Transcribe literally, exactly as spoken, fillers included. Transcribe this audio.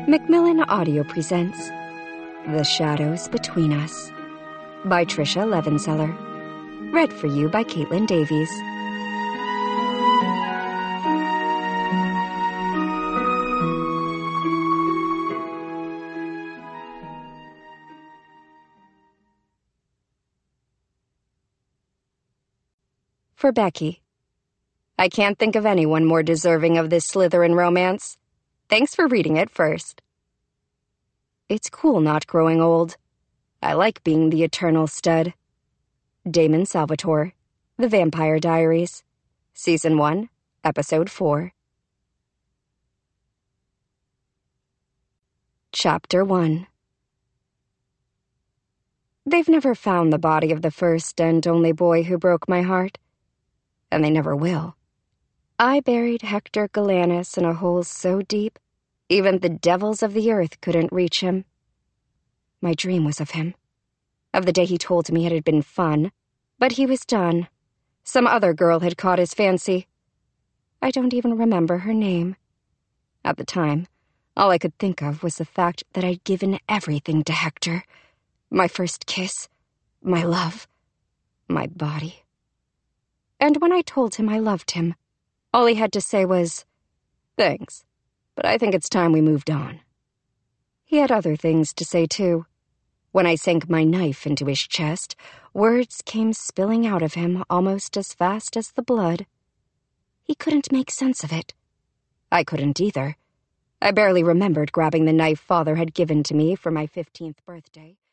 Macmillan Audio presents The Shadows Between Us by Tricia Levenseller. Read for you by Caitlin Davies. For Becky. I can't think of anyone more deserving of this Slytherin romance. Thanks for reading it first. It's cool not growing old. I like being the eternal stud. Damon Salvatore, The Vampire Diaries, Season one, Episode four. Chapter one. They've never found the body of the first and only boy who broke my heart. And they never will. I buried Hector Galanis in a hole so deep, even the devils of the earth couldn't reach him. My dream was of him. Of the day he told me it had been fun, but he was done. Some other girl had caught his fancy. I don't even remember her name. At the time, all I could think of was the fact that I'd given everything to Hector. My first kiss, my love, my body. And when I told him I loved him, all he had to say was, "Thanks, but I think it's time we moved on." He had other things to say, too. When I sank my knife into his chest, words came spilling out of him almost as fast as the blood. He couldn't make sense of it. I couldn't either. I barely remembered grabbing the knife Father had given to me for my fifteenth birthday.